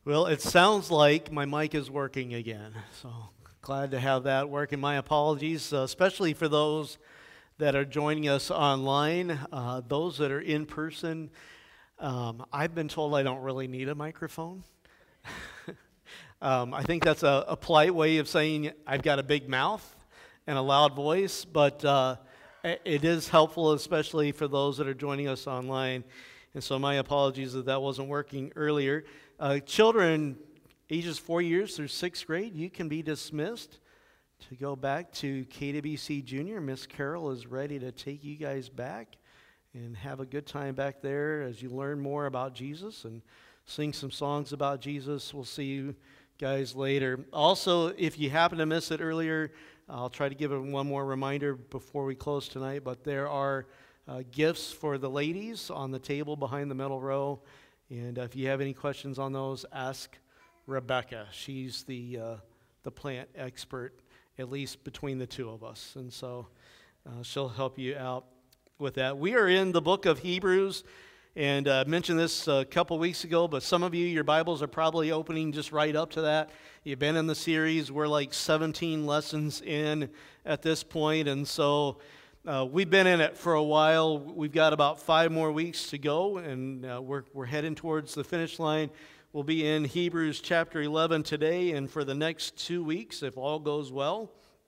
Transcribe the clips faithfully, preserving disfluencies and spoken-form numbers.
Well, it sounds like my mic is working again, so glad to have that working. My apologies, uh, especially for those that are joining us online, uh, those that are in person. Um, I've been told I don't really need a microphone. um, I think that's a, a polite way of saying I've got a big mouth and a loud voice, but uh, it is helpful, especially for those that are joining us online. And so my apologies that that wasn't working earlier. Uh, children ages four years through sixth grade, you can be dismissed to go back to K W C Junior. Miss Carol is ready to take you guys back and have a good time back there as you learn more about Jesus and sing some songs about Jesus. We'll see you guys later. Also, if you happen to miss it earlier, I'll try to give it one more reminder before we close tonight, but there are uh, gifts for the ladies on the table behind the middle row. And if you have any questions on those, ask Rebecca. She's the uh, the plant expert, at least between the two of us. And so uh, she'll help you out with that. We are in the book of Hebrews, and I uh, mentioned this a couple weeks ago, but some of you, your Bibles are probably opening just right up to that. You've been in the series. We're like seventeen lessons in at this point, and so Uh, we've been in it for a while. We've got about five more weeks to go, and uh, we're, we're heading towards the finish line. We'll be in Hebrews chapter eleven today and for the next two weeks, if all goes well.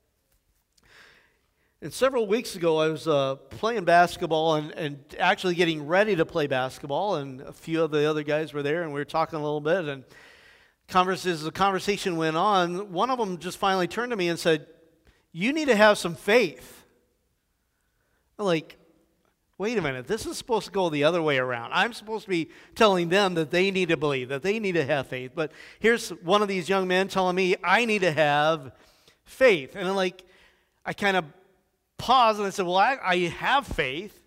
And several weeks ago, I was uh, playing basketball and, and actually getting ready to play basketball, and a few of the other guys were there, and we were talking a little bit, and converse, as the conversation went on, one of them just finally turned to me and said, "You need to have some faith." I'm like, wait a minute, this is supposed to go the other way around. I'm supposed to be telling them that they need to believe, that they need to have faith. But here's one of these young men telling me I need to have faith. And I'm like, I kind of paused and I said, well, I, I have faith.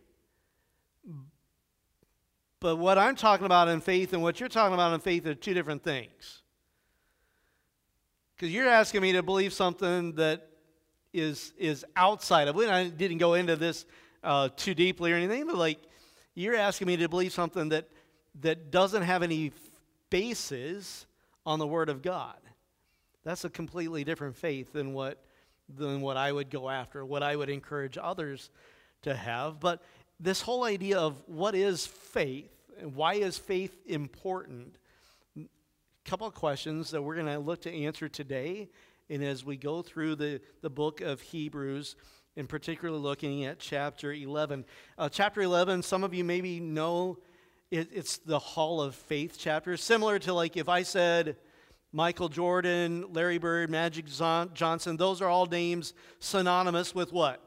But what I'm talking about in faith and what you're talking about in faith are two different things. Because you're asking me to believe something that is is outside of it. I didn't go into this uh, too deeply or anything, but like you're asking me to believe something that that doesn't have any basis on the Word of God. That's a completely different faith than what than what I would go after, what I would encourage others to have. But this whole idea of what is faith and why is faith important, a couple of questions that we're going to look to answer today. And as we go through the, the book of Hebrews, in particular looking at chapter eleven. Uh, chapter eleven, some of you maybe know it, it's the Hall of Faith chapter. Similar to like if I said Michael Jordan, Larry Bird, Magic Johnson, those are all names synonymous with what?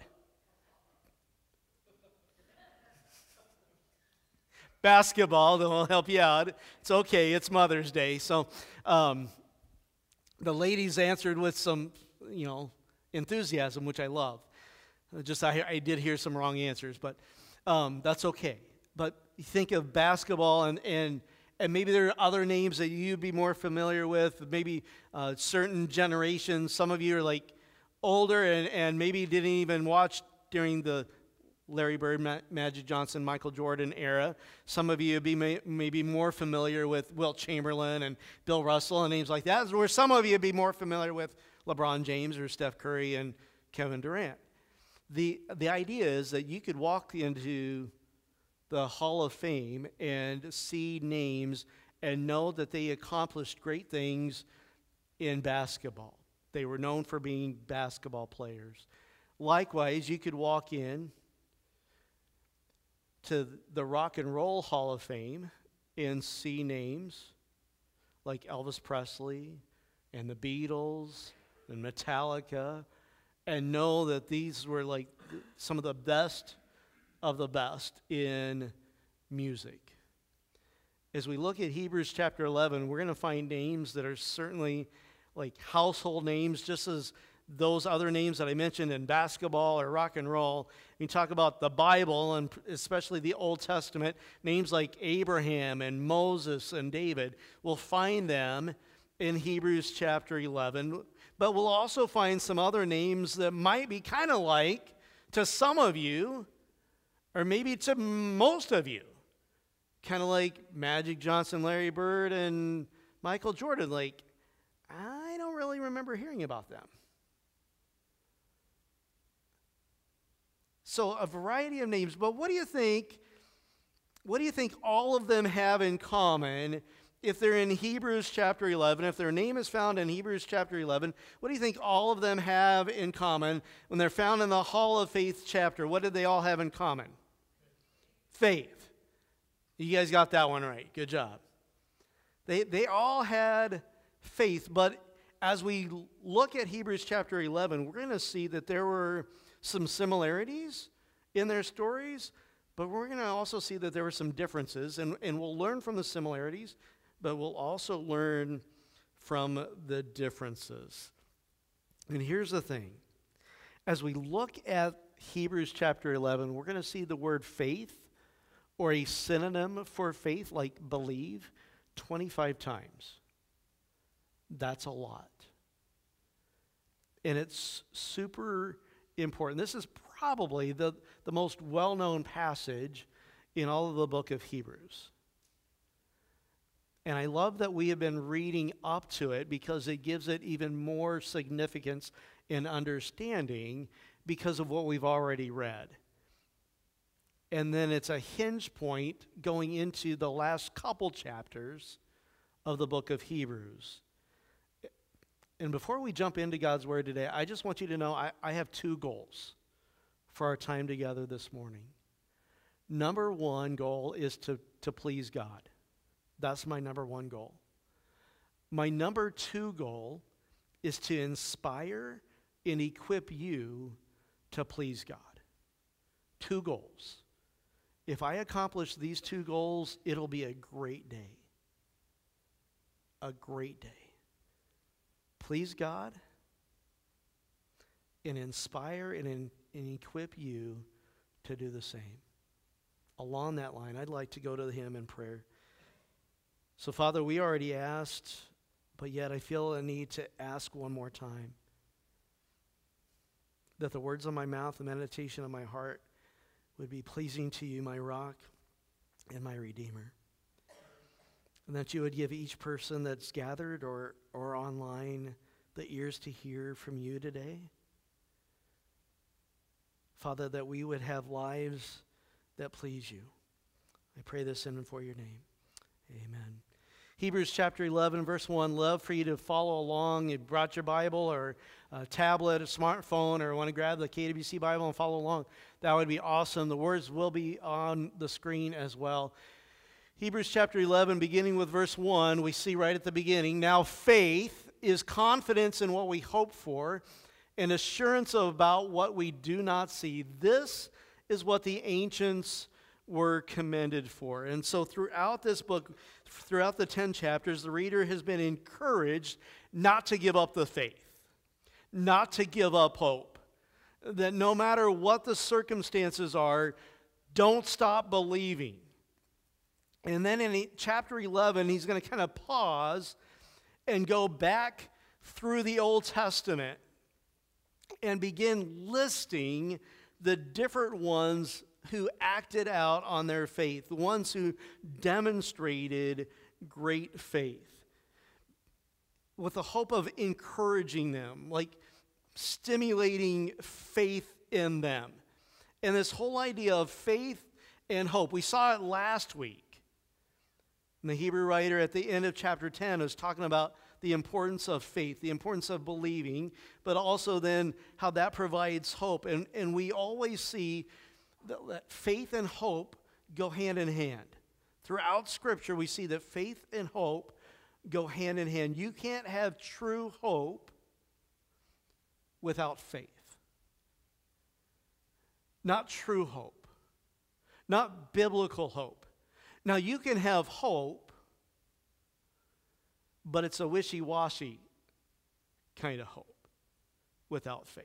Basketball. They'll help you out. It's okay. It's Mother's Day. So um, the ladies answered with some, you know, enthusiasm, which I love. Just I, I did hear some wrong answers, but um, that's okay. But you think of basketball, and, and and maybe there are other names that you'd be more familiar with. Maybe uh, certain generations. Some of you are like older and, and maybe didn't even watch during the Larry Bird, Ma- Magic Johnson, Michael Jordan era. Some of you would be may, maybe more familiar with Wilt Chamberlain and Bill Russell and names like that, where some of you would be more familiar with LeBron James or Steph Curry and Kevin Durant. The, the idea is that you could walk into the Hall of Fame and see names and know that they accomplished great things in basketball. They were known for being basketball players. Likewise, you could walk in to the Rock and Roll Hall of Fame and see names like Elvis Presley and the Beatles and Metallica and know that these were like some of the best of the best in music. As we look at Hebrews chapter eleven, we're going to find names that are certainly like household names, just as those other names that I mentioned in basketball or rock and roll. We talk about the Bible, and especially the Old Testament, names like Abraham and Moses and David. We'll find them in Hebrews chapter eleven, but we'll also find some other names that might be kind of like to some of you, or maybe to most of you, kind of like Magic Johnson, Larry Bird, and Michael Jordan, like, I don't really remember hearing about them. So a variety of names, but what do you think, what do you think all of them have in common if they're in Hebrews chapter eleven? If their name is found in Hebrews chapter eleven, what do you think all of them have in common when they're found in the Hall of Faith chapter? What did they all have in common? Faith. You guys got that one right. Good job. They, they all had faith, but as we look at Hebrews chapter eleven, we're going to see that there were some similarities in their stories, but we're going to also see that there were some differences, and, and we'll learn from the similarities, but we'll also learn from the differences. And here's the thing. As we look at Hebrews chapter eleven, we're going to see the word faith, or a synonym for faith, like believe, twenty-five times. That's a lot. And it's super important. This is probably the, the most well-known passage in all of the book of Hebrews. And I love that we have been reading up to it because it gives it even more significance and understanding because of what we've already read. And then it's a hinge point going into the last couple chapters of the book of Hebrews. And before we jump into God's Word today, I just want you to know I, I have two goals for our time together this morning. Number one goal is to, to please God. That's my number one goal. My number two goal is to inspire and equip you to please God. Two goals. If I accomplish these two goals, it'll be a great day. A great day. Please God and inspire and, in, and equip you to do the same. Along that line, I'd like to go to Him in prayer. So, Father, we already asked, but yet I feel a need to ask one more time that the words of my mouth, the meditation of my heart would be pleasing to you, my rock and my redeemer. And that you would give each person that's gathered or, or online the ears to hear from you today. Father, that we would have lives that please you. I pray this in and for your name. Amen. Hebrews chapter eleven, verse one, love for you to follow along. You brought your Bible or a tablet, a smartphone, or want to grab the K W C Bible and follow along. That would be awesome. The words will be on the screen as well. Hebrews chapter eleven, beginning with verse one, we see right at the beginning, now faith is confidence in what we hope for and assurance about what we do not see. This is what the ancients were commended for. And so throughout this book, throughout the ten chapters, the reader has been encouraged not to give up the faith, not to give up hope, that no matter what the circumstances are, don't stop believing. And then in chapter eleven, he's going to kind of pause and go back through the Old Testament and begin listing the different ones who acted out on their faith, the ones who demonstrated great faith, with the hope of encouraging them, like stimulating faith in them. And this whole idea of faith and hope, we saw it last week. And the Hebrew writer at the end of chapter ten was talking about the importance of faith, the importance of believing, but also then how that provides hope. And, and we always see that, that faith and hope go hand in hand. Throughout Scripture, we see that faith and hope go hand in hand. You can't have true hope without faith. Not true hope. Not biblical hope. Now, you can have hope, but it's a wishy-washy kind of hope without faith.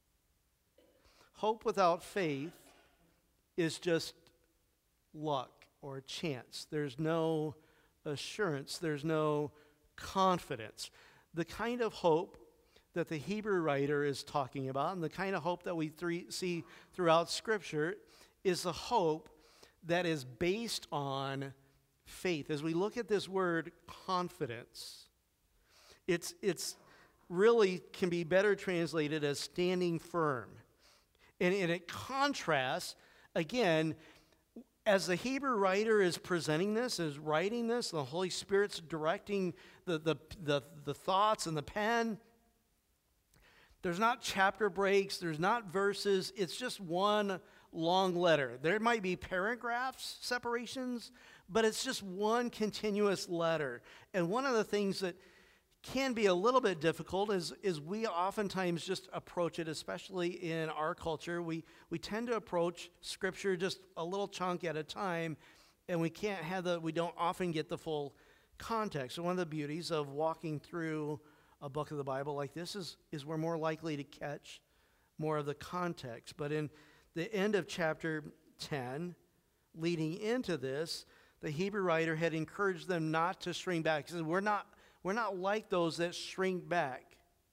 Hope without faith is just luck or chance. There's no assurance. There's no confidence. The kind of hope that the Hebrew writer is talking about and the kind of hope that we th- see throughout Scripture is the hope that is based on faith. As we look at this word confidence, it's, it's really can be better translated as standing firm. And, and it contrasts, again, as the Hebrew writer is presenting this, is writing this, the Holy Spirit's directing the, the, the, the thoughts and the pen. There's not chapter breaks, there's not verses, it's just one long letter. There might be paragraphs, separations, but it's just one continuous letter. And one of the things that can be a little bit difficult is, is we oftentimes just approach it, especially in our culture. We, we tend to approach Scripture just a little chunk at a time, and we can't have the, we don't often get the full context. So one of the beauties of walking through a book of the Bible like this is, is we're more likely to catch more of the context. But in the end of chapter ten, leading into this, the Hebrew writer had encouraged them not to shrink back. He said, we're not We're not like those that shrink back,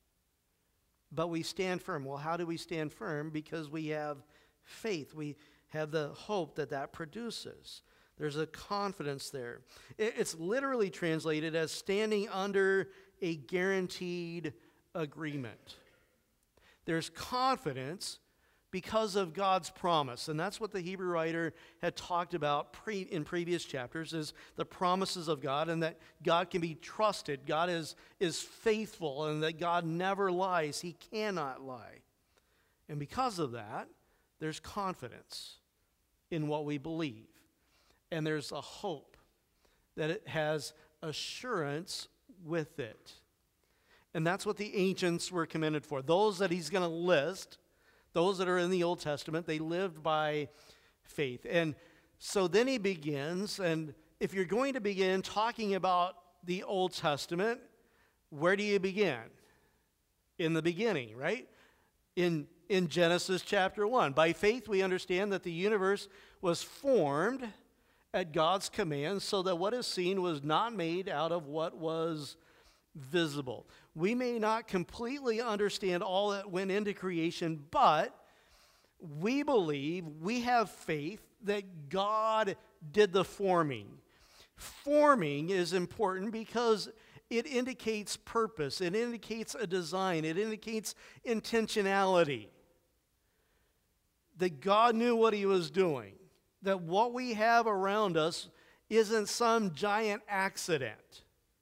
but we stand firm. Well, how do we stand firm? Because we have faith. We have the hope that that produces. There's a confidence there. It's literally translated as standing under a guaranteed agreement. There's confidence because of God's promise. And that's what the Hebrew writer had talked about pre, in previous chapters, is the promises of God, and that God can be trusted. God is, is faithful, and that God never lies. He cannot lie. And because of that, there's confidence in what we believe. And there's a hope that it has assurance with it. And that's what the ancients were commended for. Those that he's going to list, those that are in the Old Testament, they lived by faith. And so then he begins, and if you're going to begin talking about the Old Testament, where do you begin? In the beginning, right? In, in Genesis chapter one. By faith we understand that the universe was formed at God's command, so that what is seen was not made out of what was visible. We may not completely understand all that went into creation, but we believe, we have faith that God did the forming. Forming is important because it indicates purpose, it indicates a design, it indicates intentionality. That God knew what he was doing. That what we have around us isn't some giant accident.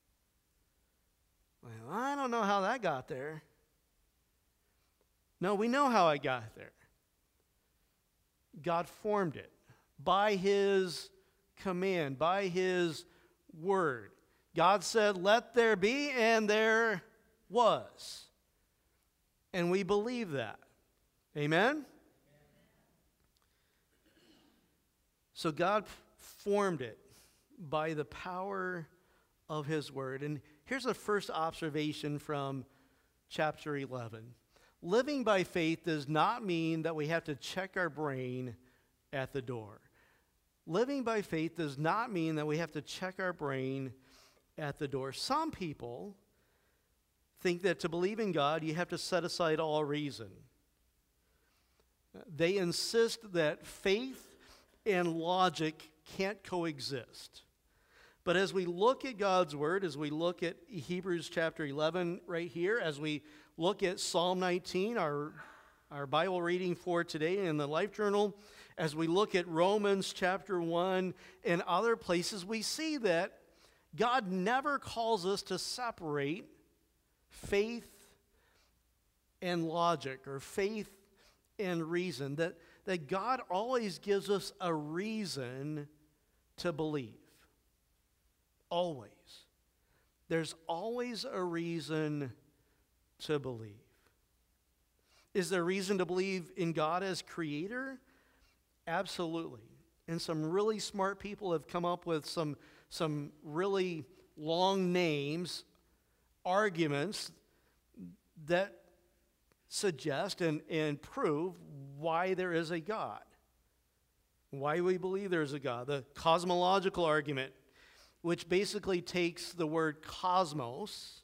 Well, I don't know how that got there. No, we know how it got there. God formed it by his command, by his word. God said, let there be, and there was. And we believe that. Amen? So God formed it by the power of his word. And here's the first observation from chapter eleven. Living by faith does not mean that we have to check our brain at the door. Living by faith does not mean that we have to check our brain at the door. Some people think that to believe in God, you have to set aside all reason. They insist that faith and logic can't coexist. But as we look at God's word, as we look at Hebrews chapter eleven right here, as we look at Psalm nineteen, our, our Bible reading for today in the Life Journal, as we look at Romans chapter one and other places, we see that God never calls us to separate faith and logic, or faith and reason. That, that God always gives us a reason to believe. Always. There's always a reason to believe. Is there reason to believe in God as creator? Absolutely. And some really smart people have come up with some, some really long names, arguments that suggest and, and prove why there is a God. Why we believe there's a God. The cosmological argument, which basically takes the word cosmos,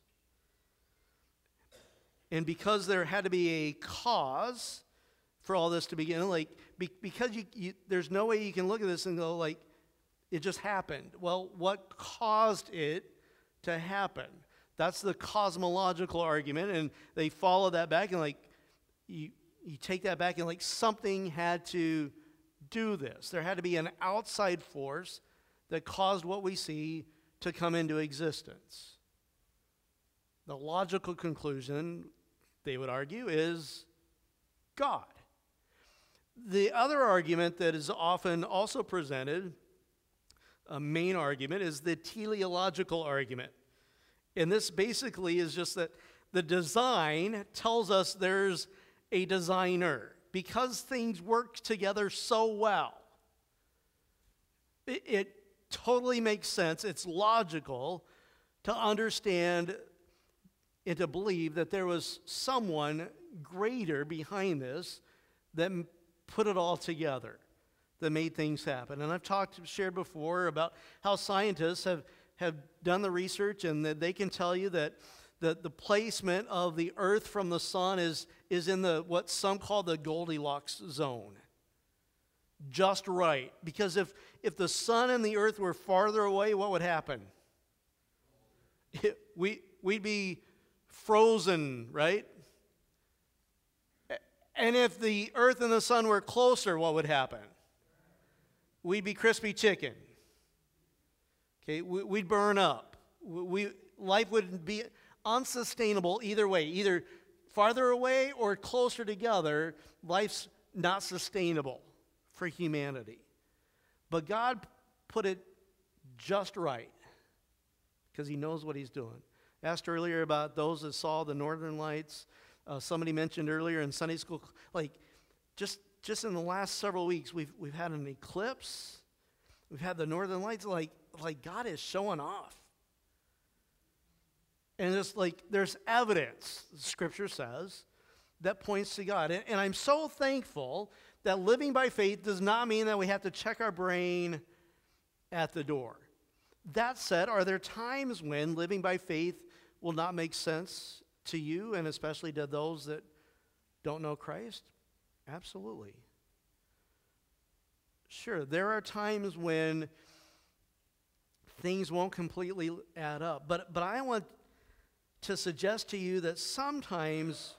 and because there had to be a cause for all this to begin, like, be, because you, you, there's no way you can look at this and go, like, It just happened. Well, what caused it to happen? That's the cosmological argument, and they follow that back, and like, you, you take that back, and like something had to do this. There had to be an outside force that caused what we see to come into existence. The logical conclusion, they would argue, is God. The other argument that is often also presented, a main argument, is the teleological argument. And this basically is just that the design tells us there's a designer. Because things work together so well, it, it totally makes sense. It's logical to understand and to believe that there was someone greater behind this that put it all together, that made things happen. And I've talked, shared before about how scientists have, have done the research, and that they can tell you that the, the placement of the earth from the sun is, is in the what some call the Goldilocks zone. Just right. Because if, if the sun and the earth were farther away, what would happen? It, we, we'd be frozen, right? And if the earth and the sun were closer, what would happen? We'd be crispy chicken. Okay, we, we'd burn up. We, life would be unsustainable either way. Either farther away or closer together, life's not sustainable for humanity. But God put it just right because he knows what he's doing. Asked earlier about those that saw the northern lights. Uh, somebody mentioned earlier in Sunday school, like just just in the last several weeks, we've we've had an eclipse. We've had the northern lights. Like like God is showing off. And it's like there's evidence, Scripture says, that points to God. And, and I'm so thankful that living by faith does not mean that we have to check our brain at the door. That said, are there times when living by faith will not make sense to you, and especially to those that don't know Christ? Absolutely. Sure, there are times when things won't completely add up. But, but I want to suggest to you that sometimes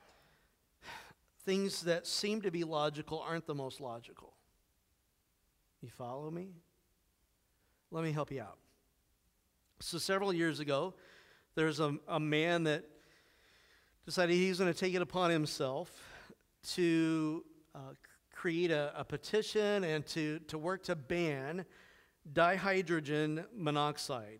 things that seem to be logical aren't the most logical. You follow me? Let me help you out. So several years ago, there's a, a man that decided he's going to take it upon himself to uh, create a, a petition and to, to work to ban dihydrogen monoxide.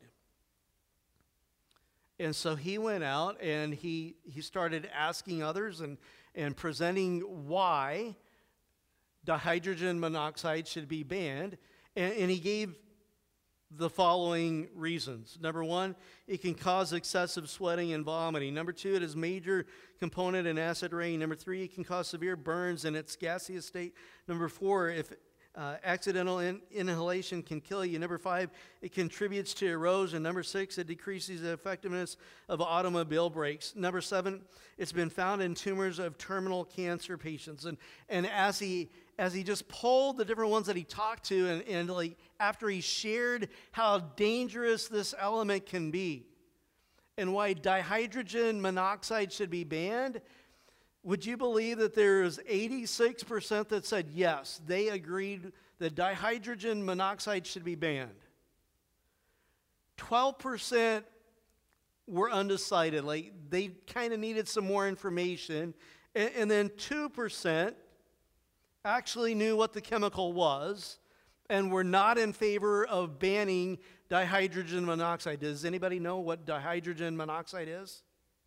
And so he went out and he, he started asking others and, and presenting why dihydrogen monoxide should be banned. And, and he gave the following reasons. Number one, it can cause excessive sweating and vomiting. Number two, it is a major component in acid rain. Number three, it can cause severe burns in its gaseous state. Number four, if uh, accidental in- inhalation can kill you. Number five, it contributes to erosion. Number six, it decreases the effectiveness of automobile brakes. Number seven, it's been found in tumors of terminal cancer patients. And, and as he as he just pulled the different ones that he talked to, and, and like after he shared how dangerous this element can be and why dihydrogen monoxide should be banned, would you believe that there is eighty-six percent that said yes, they agreed that dihydrogen monoxide should be banned? twelve percent were undecided, like they kind of needed some more information, and, and then two percent actually knew what the chemical was and were not in favor of banning dihydrogen monoxide. Does anybody know what dihydrogen monoxide is?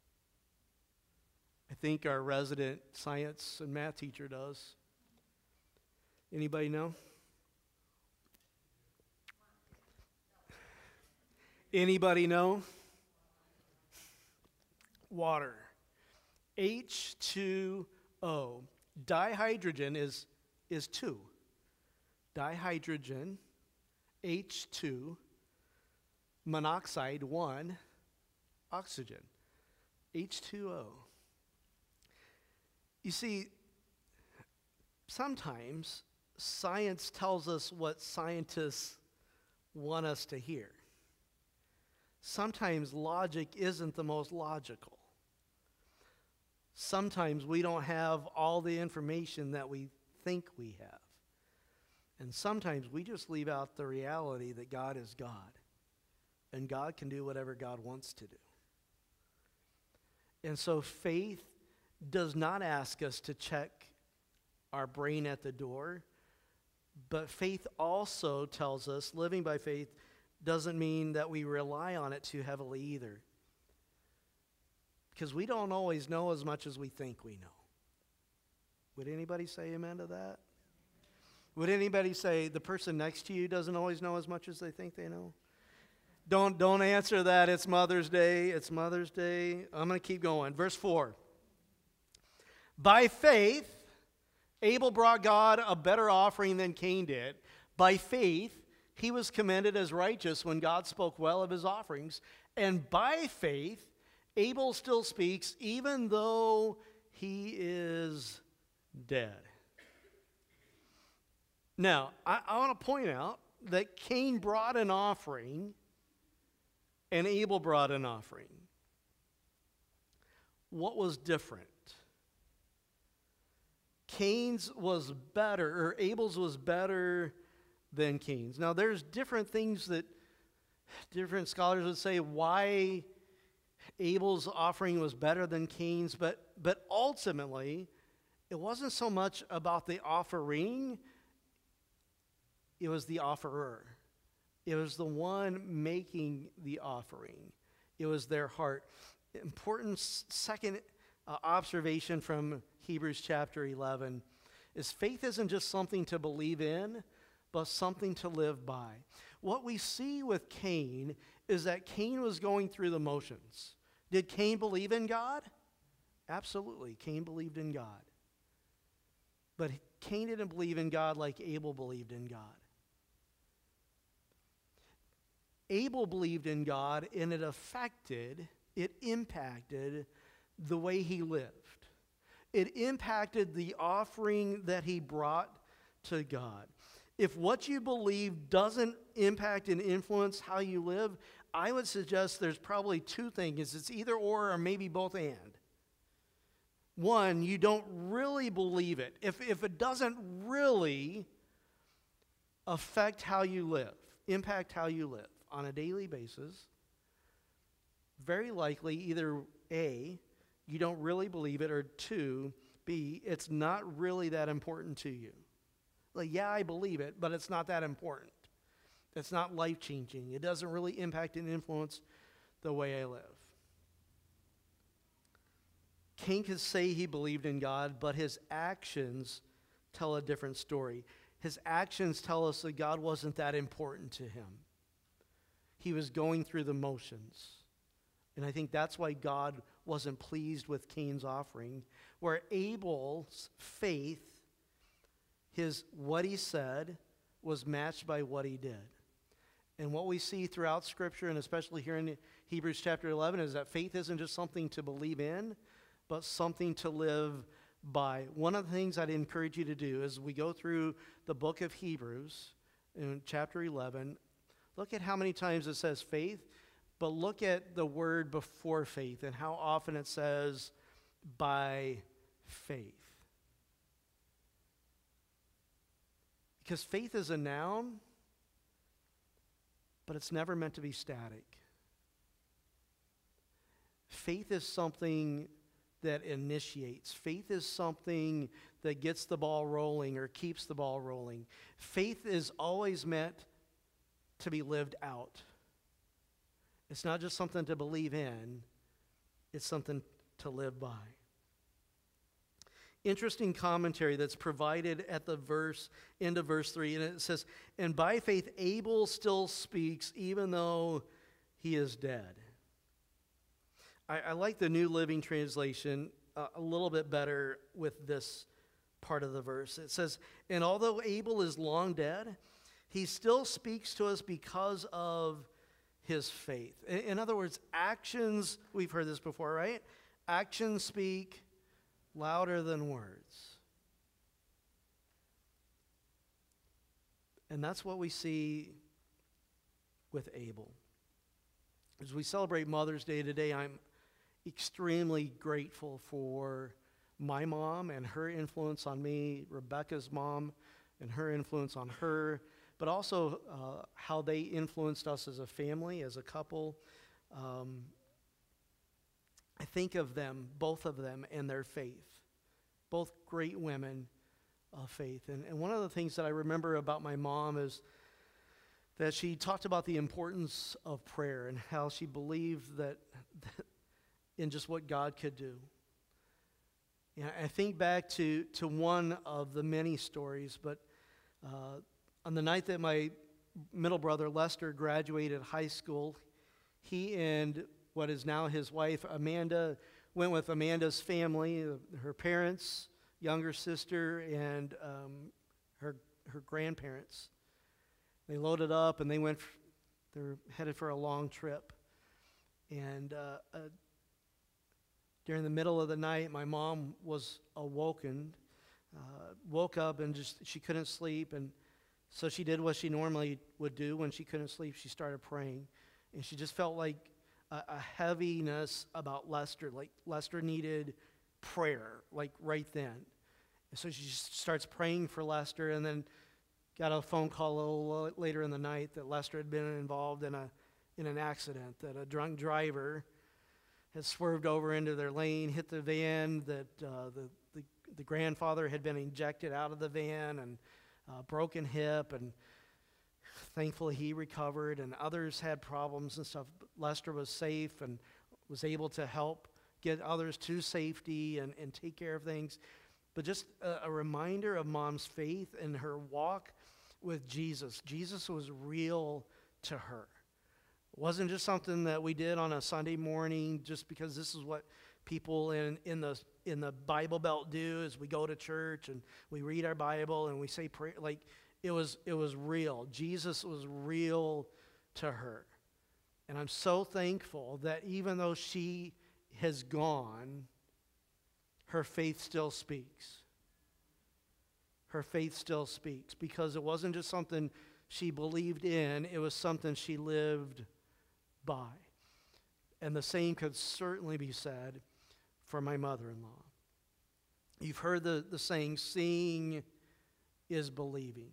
I think our resident science and math teacher does. Anybody know? Anybody know? Water. H two O. Dihydrogen is, is two. Dihydrogen, H two, monoxide, one, oxygen, H two O. You see, sometimes science tells us what scientists want us to hear. Sometimes logic isn't the most logical. Sometimes we don't have all the information that we think we have. And sometimes we just leave out the reality that God is God. And God can do whatever God wants to do. And so faith does not ask us to check our brain at the door. But faith also tells us, living by faith doesn't mean that we rely on it too heavily either. Because we don't always know as much as we think we know. Would anybody say amen to that? Would anybody say the person next to you doesn't always know as much as they think they know? Don't, don't answer that. It's Mother's Day. It's Mother's Day. I'm going to keep going. Verse four. By faith, Abel brought God a better offering than Cain did. By faith, he was commended as righteous when God spoke well of his offerings. And by faith, Abel still speaks even though he is dead. Now, I, I want to point out that Cain brought an offering and Abel brought an offering. What was different? Cain's was better, or Abel's was better than Cain's. Now, there's different things that different scholars would say why Abel's offering was better than Cain's, but, but ultimately, it wasn't so much about the offering, it was the offerer. It was the one making the offering. It was their heart. Important second uh, observation from Hebrews chapter eleven is faith isn't just something to believe in, but something to live by. What we see with Cain is that Cain was going through the motions. Did Cain believe in God? Absolutely. Cain believed in God. But Cain didn't believe in God like Abel believed in God. Abel believed in God, and it affected, it impacted the way he lived. It impacted the offering that he brought to God. If what you believe doesn't impact and influence how you live, I would suggest there's probably two things. It's either or or maybe both and. One, you don't really believe it. If, if it doesn't really affect how you live, impact how you live on a daily basis, very likely either A, you don't really believe it, or two, B, it's not really that important to you. Like, yeah, I believe it, but it's not that important. It's not life-changing. It doesn't really impact and influence the way I live. Cain could say he believed in God, but his actions tell a different story. His actions tell us that God wasn't that important to him. He was going through the motions. And I think that's why God wasn't pleased with Cain's offering, where Abel's faith, his what he said, was matched by what he did. And what we see throughout Scripture, and especially here in Hebrews chapter eleven, is that faith isn't just something to believe in, but something to live by. One of the things I'd encourage you to do as we go through the book of Hebrews in chapter eleven, look at how many times it says faith, but look at the word before faith and how often it says by faith. Because faith is a noun, but it's never meant to be static. Faith is something that initiates. Faith is something that gets the ball rolling or keeps the ball rolling. Faith is always meant to be lived out. It's not just something to believe in, it's something to live by. Interesting commentary that's provided at the verse, end of verse three, and it says, and by faith Abel still speaks even though he is dead. I, I like the New Living Translation uh, a little bit better with this part of the verse. It says, and although Abel is long dead, he still speaks to us because of his faith. In, in other words, actions, we've heard this before, right? Actions speak louder than words. And that's what we see with Abel. As we celebrate Mother's Day today, I'm extremely grateful for my mom and her influence on me, Rebecca's mom and her influence on her, but also uh, how they influenced us as a family, as a couple. Um, I think of them, both of them, and their faith. Both great women of faith. And, and one of the things that I remember about my mom is that she talked about the importance of prayer and how she believed that, that in just what God could do. And I think back to, to one of the many stories, but uh, on the night that my middle brother Lester graduated high school, he and what is now his wife Amanda went with Amanda's family, her parents, younger sister, and um, her her grandparents. They loaded up and they went. F- they're headed for a long trip, and uh, uh, during the middle of the night, my mom was awoken, uh, woke up and just she couldn't sleep, and so she did what she normally would do when she couldn't sleep. She started praying, and she just felt like a, a heaviness about Lester, like Lester needed prayer, like right then. And so she just starts praying for Lester, and then got a phone call a little later in the night that Lester had been involved in a in an accident, that a drunk driver had swerved over into their lane, hit the van, that uh, the, the the grandfather had been ejected out of the van, and uh, broken hip, and thankfully he recovered, and others had problems and stuff. But Lester was safe and was able to help get others to safety and, and take care of things. But just a, a reminder of Mom's faith and her walk with Jesus. Jesus was real to her. It wasn't just something that we did on a Sunday morning just because this is what people in, in the in the Bible Belt do, is we go to church and we read our Bible and we say prayer. Like it was it was real. Jesus was real to her. And I'm so thankful that even though she has gone, her faith still speaks. Her faith still speaks because it wasn't just something she believed in, it was something she lived by. And the same could certainly be said for my mother-in-law. You've heard the, the saying, seeing is believing.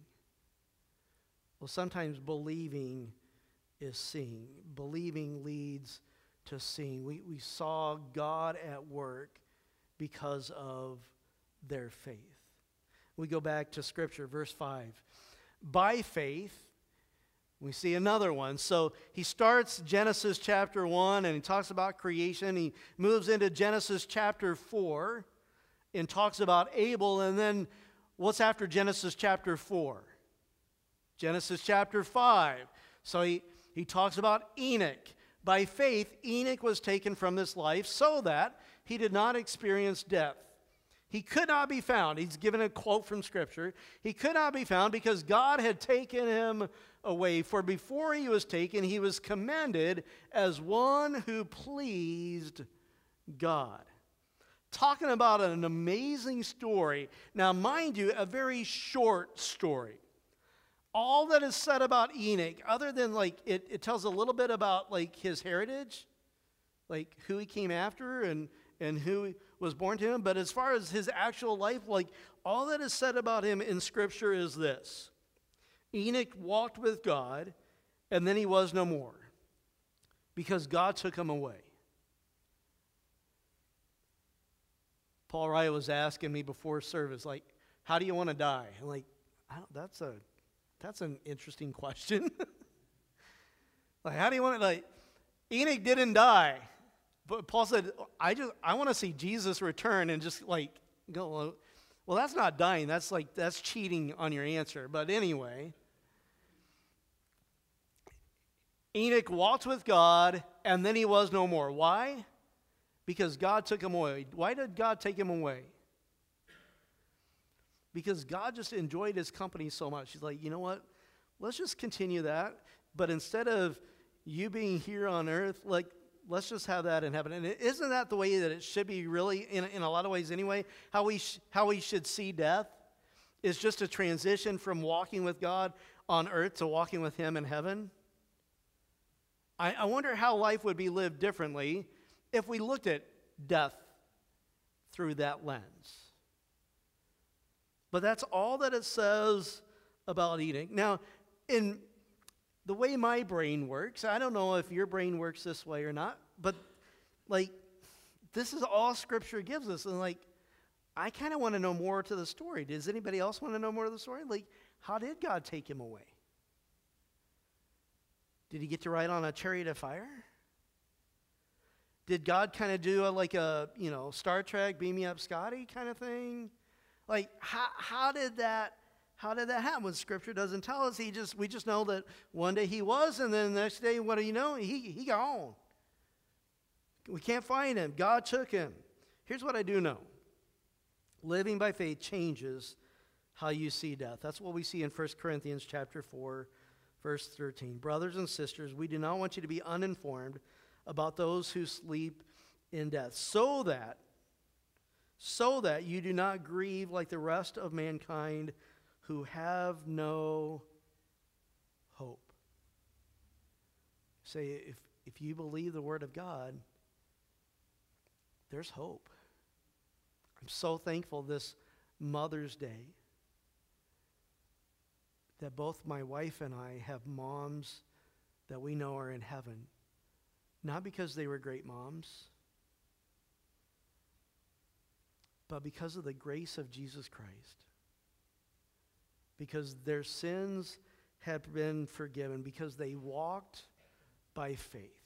Well, sometimes believing is seeing. Believing leads to seeing. We, we saw God at work because of their faith. We go back to Scripture, verse five. By faith, we see another one. So he starts Genesis chapter one and he talks about creation. He moves into Genesis chapter four and talks about Abel. And then what's after Genesis chapter four? Genesis chapter five. So he, he talks about Enoch. By faith, Enoch was taken from this life so that he did not experience death. He could not be found. He's given a quote from Scripture. He could not be found because God had taken him away. For before he was taken, he was commended as one who pleased God. Talking about an amazing story. Now, mind you, a very short story. All that is said about Enoch, other than like it, it tells a little bit about like his heritage, like who he came after and, and who was born to him. But as far as his actual life, like all that is said about him in Scripture is this. Enoch walked with God, and then he was no more because God took him away. Paul Wright was asking me before service, like, how do you want to die? I'm like, I don't, that's a that's an interesting question. Like, how do you want to, like, Enoch didn't die. But Paul said, I just I want to see Jesus return and just like go, well, that's not dying. That's like that's cheating on your answer. But anyway, Enoch walked with God and then he was no more. Why? Because God took him away. Why did God take him away? Because God just enjoyed his company so much. He's like, you know what? Let's just continue that. But instead of you being here on earth, like, let's just have that in heaven. And isn't that the way that it should be really, in, in a lot of ways anyway? How we, sh- how we should see death is just a transition from walking with God on earth to walking with him in heaven. I, I wonder how life would be lived differently if we looked at death through that lens. But that's all that it says about Enoch. Now, in the way my brain works, I don't know if your brain works this way or not, but like, this is all Scripture gives us. And like, I kind of want to know more to the story. Does anybody else want to know more of the story? Like, how did God take him away? Did he get to ride on a chariot of fire? Did God kind of do a, like a, you know, Star Trek, beam me up Scotty kind of thing? Like, how, how did that, how did that happen? When Scripture doesn't tell us, he just, we just know that one day he was, and then the next day, what do you know? He, he gone. We can't find him. God took him. Here's what I do know. Living by faith changes how you see death. That's what we see in First Corinthians chapter four, verse thirteen. Brothers and sisters, we do not want you to be uninformed about those who sleep in death, so that so that you do not grieve like the rest of mankind who have no hope. Say, if, if you believe the Word of God, there's hope. I'm so thankful this Mother's Day that both my wife and I have moms that we know are in heaven. Not because they were great moms, but because of the grace of Jesus Christ. Because their sins had been forgiven, because they walked by faith.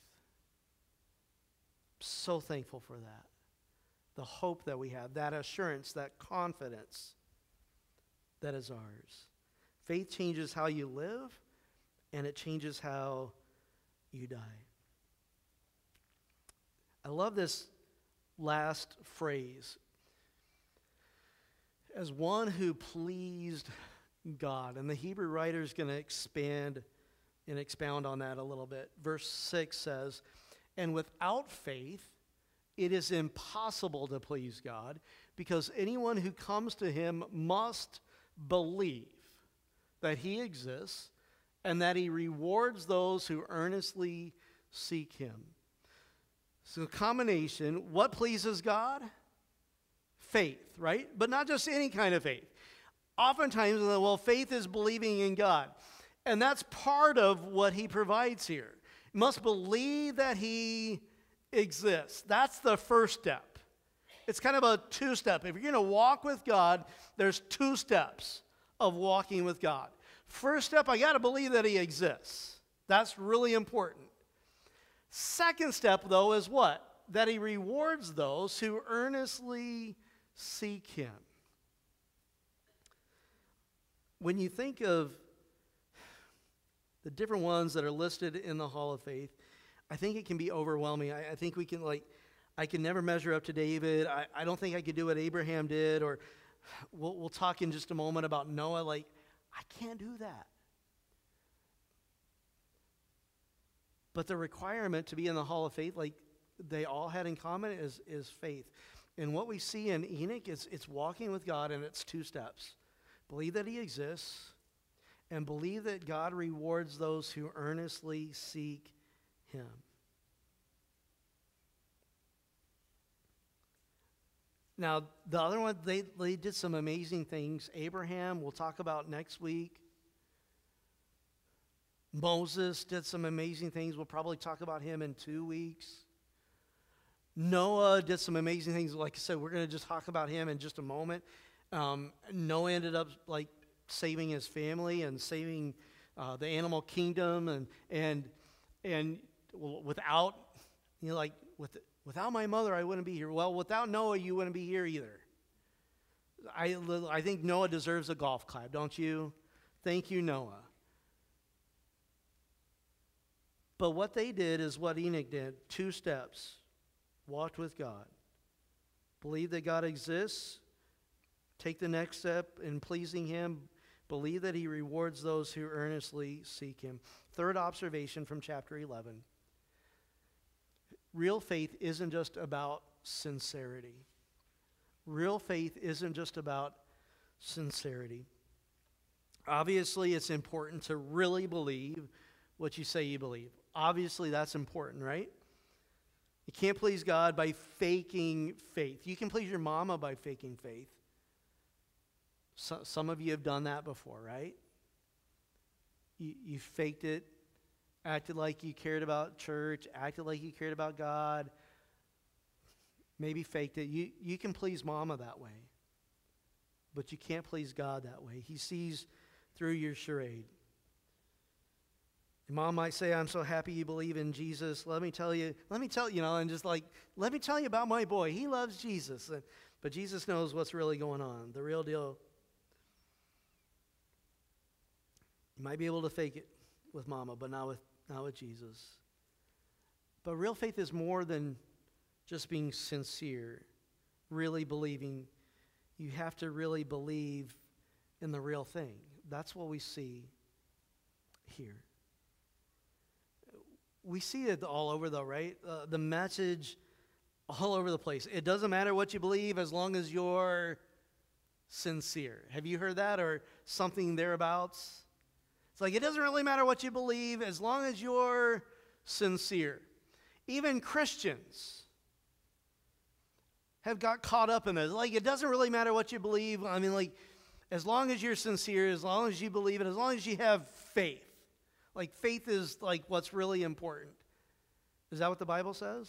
So thankful for that. The hope that we have, that assurance, that confidence that is ours. Faith changes how you live, and it changes how you die. I love this last phrase. As one who pleased God. And the Hebrew writer is going to expand and expound on that a little bit. Verse six says, and without faith, it is impossible to please God, because anyone who comes to him must believe that he exists and that he rewards those who earnestly seek him. So a combination, what pleases God? Faith, right? But not just any kind of faith. Oftentimes, well, faith is believing in God. And that's part of what he provides here. You must believe that he exists. That's the first step. It's kind of a two-step. If you're going to walk with God, there's two steps of walking with God. First step, I got to believe that he exists. That's really important. Second step, though, is what? That he rewards those who earnestly seek him. When you think of the different ones that are listed in the Hall of Faith, I think it can be overwhelming. I, I think we can, like, I can never measure up to David. I, I don't think I could do what Abraham did, or we'll, we'll talk in just a moment about Noah. Like, I can't do that. But the requirement to be in the Hall of Faith, like they all had in common, is, is faith. And what we see in Enoch is it's walking with God, and it's two steps. Believe that he exists, and believe that God rewards those who earnestly seek him. Now, the other one, they, they did some amazing things. Abraham, we'll talk about next week. Moses did some amazing things. We'll probably talk about him in two weeks. Noah did some amazing things. Like I said, we're going to just talk about him in just a moment. Um, Noah ended up like saving his family and saving uh, the animal kingdom, and and and without, you know, like with without my mother, I wouldn't be here. Well, without Noah, you wouldn't be here either. I I think Noah deserves a golf clap, don't you? Thank you, Noah. But what they did is what Enoch did. Two steps. Walked with God. Believe that God exists. Take the next step in pleasing him. Believe that he rewards those who earnestly seek him. Third observation from chapter eleven. Real faith isn't just about sincerity. Real faith isn't just about sincerity. Obviously, it's important to really believe what you say you believe. Obviously, that's important, right? You can't please God by faking faith. You can please your mama by faking faith. So, some of you have done that before, right? You, you faked it, acted like you cared about church, acted like you cared about God, maybe faked it. You, you can please mama that way, but you can't please God that way. He sees through your charade. Your mom might say, I'm so happy you believe in Jesus. Let me tell you, let me tell you, you know, and just like, let me tell you about my boy. He loves Jesus. And, but Jesus knows what's really going on, the real deal. You might be able to fake it with mama, but not with, not with Jesus. But real faith is more than just being sincere, really believing. You have to really believe in the real thing. That's what we see here. We see it all over, though, right? Uh, the message all over the place. It doesn't matter what you believe as long as you're sincere. Have you heard that or something thereabouts? It's like it doesn't really matter what you believe as long as you're sincere. Even Christians have got caught up in this. Like it doesn't really matter what you believe. I mean, like as long as you're sincere, as long as you believe it, as long as you have faith. Like faith is like what's really important. Is that what the Bible says?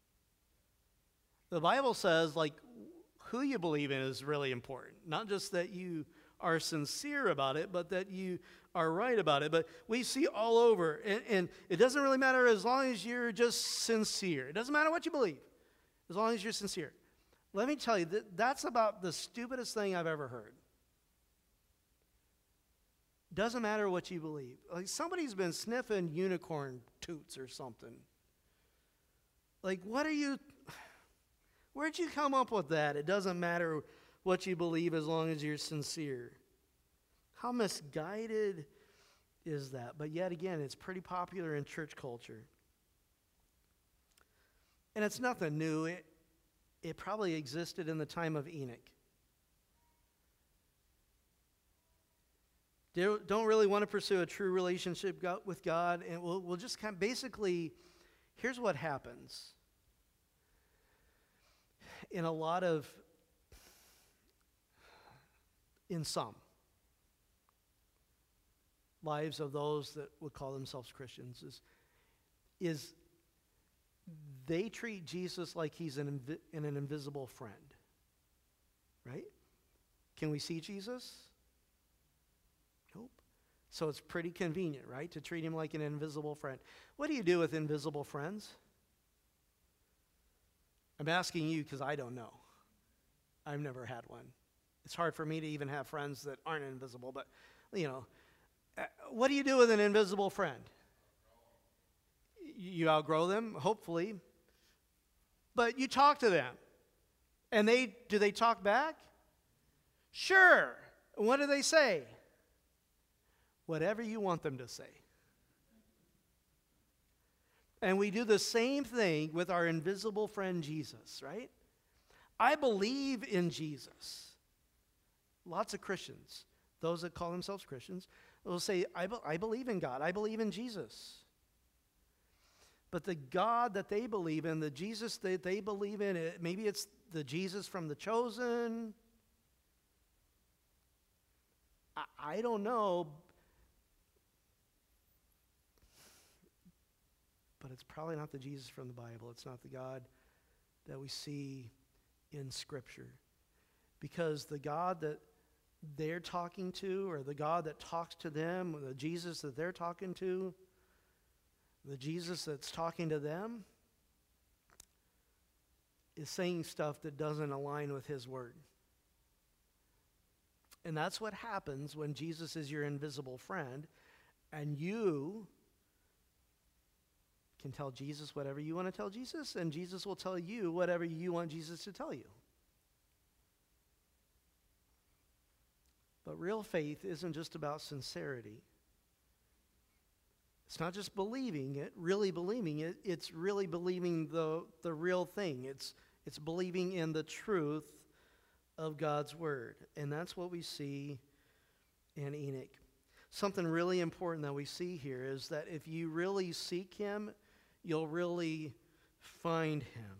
The Bible says like who you believe in is really important. Not just that you are sincere about it, but that you are right about it. But we see all over, and, and it doesn't really matter as long as you're just sincere. It doesn't matter what you believe, as long as you're sincere. Let me tell you, that that's about the stupidest thing I've ever heard. Doesn't matter what you believe. Like somebody's been sniffing unicorn toots or something. Like, what are you, where'd you come up with that? It doesn't matter what you believe as long as you're sincere. How misguided is that? But yet again, it's pretty popular in church culture. And it's nothing new. It, it probably existed in the time of Enoch. They don't really want to pursue a true relationship with God, and we'll, we'll just kind of basically, here's what happens. In a lot of, in some lives of those that would call themselves Christians, is, is they treat Jesus like he's an, invi- an invisible friend, right? Can we see Jesus? Nope. So it's pretty convenient, right, to treat him like an invisible friend. What do you do with invisible friends? I'm asking you because I don't know. I've never had one. It's hard for me to even have friends that aren't invisible, but, you know, uh, what do you do with an invisible friend? You outgrow them, hopefully, but you talk to them, and they do they talk back? Sure. What do they say? Whatever you want them to say. And we do the same thing with our invisible friend Jesus, right? I believe in Jesus. Lots of Christians, those that call themselves Christians, will say, I, be- I believe in God. I believe in Jesus. But the God that they believe in, the Jesus that they believe in, it, maybe it's the Jesus from The Chosen. I, I don't know. But it's probably not the Jesus from the Bible. It's not the God that we see in Scripture. Because the God that they're talking to, or the God that talks to them, or the Jesus that they're talking to, the Jesus that's talking to them, is saying stuff that doesn't align with his word. And that's what happens when Jesus is your invisible friend, and you can tell Jesus whatever you want to tell Jesus, and Jesus will tell you whatever you want Jesus to tell you. But real faith isn't just about sincerity. It's not just believing it, really believing it. It's really believing the, the real thing. It's, it's believing in the truth of God's word. And that's what we see in Enoch. something really important that we see here is that if you really seek him, you'll really find him.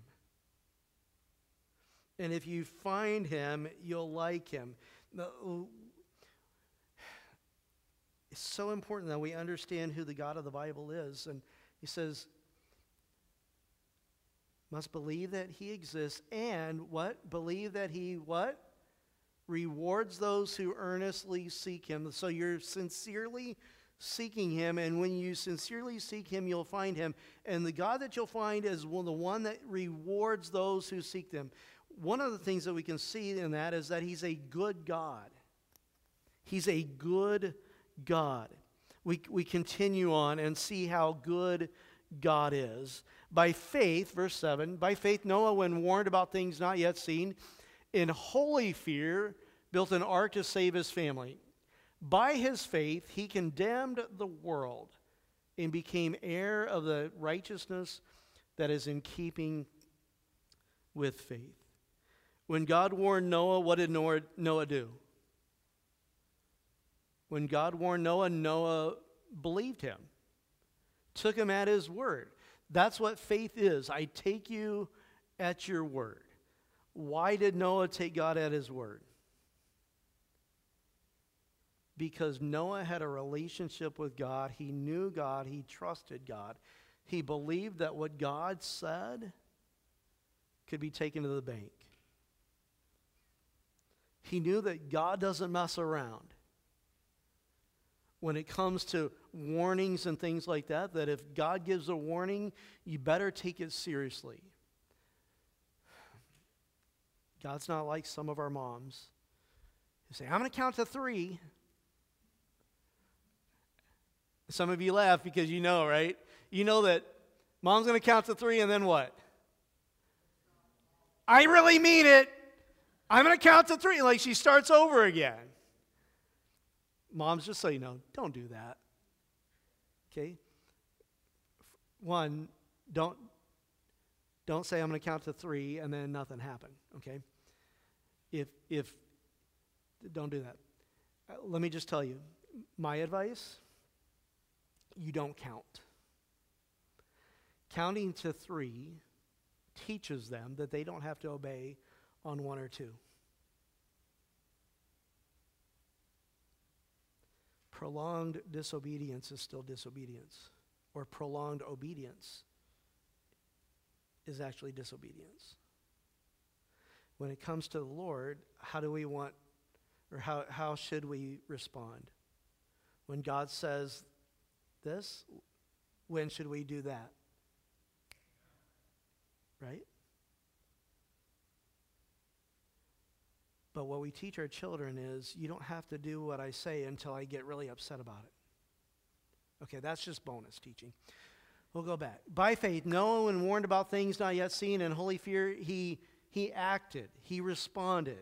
And if you find him, you'll like him. It's so important that we understand who the God of the Bible is. And he says, must believe that he exists and what? Believe that he what? Rewards those who earnestly seek him. So you're sincerely seeking him, and when you sincerely seek him, you'll find him. And the God that you'll find is one, the one that rewards those who seek them. One of the things that we can see in that is that he's a good God. He's a good God. We, we continue on and see how good God is. By faith, verse seven, by faith Noah, when warned about things not yet seen, in holy fear, built an ark to save his family. By his faith, he condemned the world and became heir of the righteousness that is in keeping with faith. When God warned Noah, what did Noah, Noah do? When God warned Noah, Noah believed him, took him at his word. That's what faith is. I take you at your word. Why did Noah take God at his word? Because Noah had a relationship with God. He knew God. He trusted God. He believed that what God said could be taken to the bank. He knew that God doesn't mess around. When it comes to warnings and things like that, that if God gives a warning, you better take it seriously. God's not like some of our moms who say, I'm going to count to three. Some of you laugh because you know, right? You know that mom's going to count to three and then what? I really mean it. I'm going to count to three. Like she starts over again. Moms, just so you know, don't do that. Okay? One, don't, don't say I'm going to count to three and then nothing happened. Okay? If, if, don't do that. Uh, let me just tell you, my advice, you don't count. Counting to three teaches them that they don't have to obey on one or two. Prolonged disobedience is still disobedience, or prolonged obedience is actually disobedience. When it comes to the Lord, how do we want, or how, how should we respond? When God says this, when should we do that? Right? But what we teach our children is, you don't have to do what I say until I get really upset about it. Okay, that's just bonus teaching. We'll go back. By faith, Noah, when warned about things not yet seen, in holy fear, he, he acted. He responded.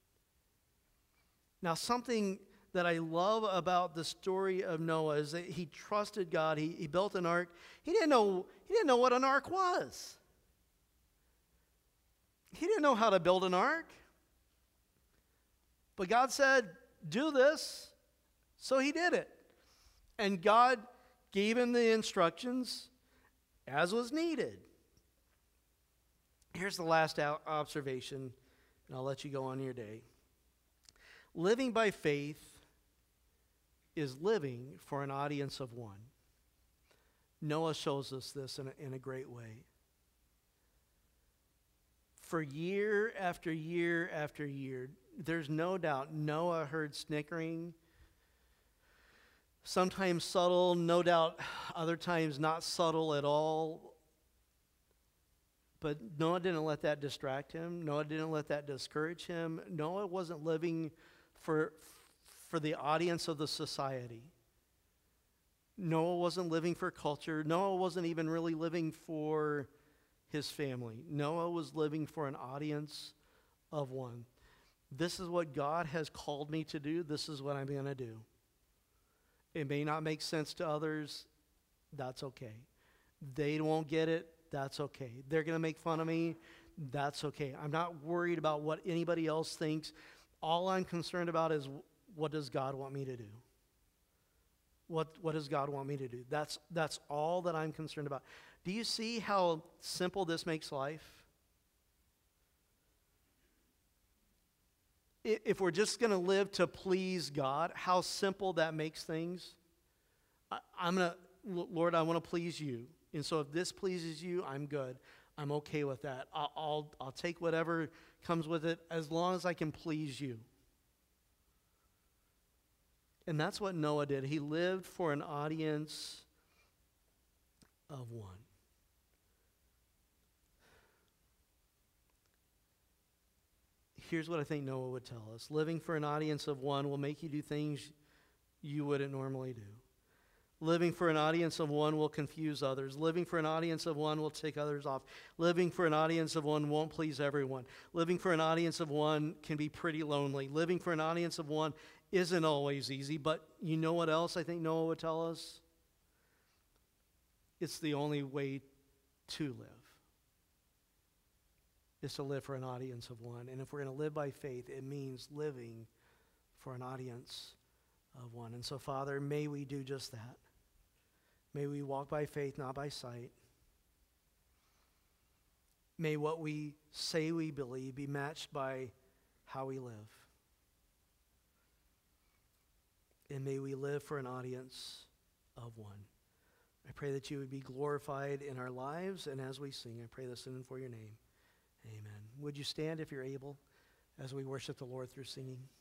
Now, something that I love about the story of Noah is that he trusted God. He, he built an ark. He didn't know, he didn't know what an ark was. He didn't know how to build an ark. But God said, do this, so he did it. And God gave him the instructions as was needed. Here's the last observation, and I'll let you go on your day. Living by faith is living for an audience of one. Noah shows us this in a, in a great way. For year after year after year, there's no doubt Noah heard snickering, sometimes subtle, no doubt other times not subtle at all. But Noah didn't let that distract him. Noah didn't let that discourage him. Noah wasn't living for, for the audience of the society. Noah wasn't living for culture. Noah wasn't even really living for his family. Noah was living for an audience of one. This is what God has called me to do. This is what I'm going to do. It may not make sense to others. That's okay. They won't get it. That's okay. They're going to make fun of me. That's okay. I'm not worried about what anybody else thinks. All I'm concerned about is, what does God want me to do? What, what does God want me to do? That's, that's all that I'm concerned about. Do you see how simple this makes life? If we're just going to live to please God, how simple that makes things. I, I'm going to, Lord, I want to please you. And so if this pleases you, I'm good. I'm okay with that. I'll, I'll, I'll take whatever comes with it as long as I can please you. And that's what Noah did. He lived for an audience of one. Here's what I think Noah would tell us. Living for an audience of one will make you do things you wouldn't normally do. Living for an audience of one will confuse others. Living for an audience of one will tick others off. Living for an audience of one won't please everyone. Living for an audience of one can be pretty lonely. Living for an audience of one isn't always easy, but you know what else I think Noah would tell us? It's the only way to live, is to live for an audience of one. And if we're going to live by faith, it means living for an audience of one. And so, Father, may we do just that. May we walk by faith, not by sight. May what we say we believe be matched by how we live. And may we live for an audience of one. I pray that you would be glorified in our lives, and as we sing, I pray this in and for your name. Amen. Would you stand if you're able as we worship the Lord through singing?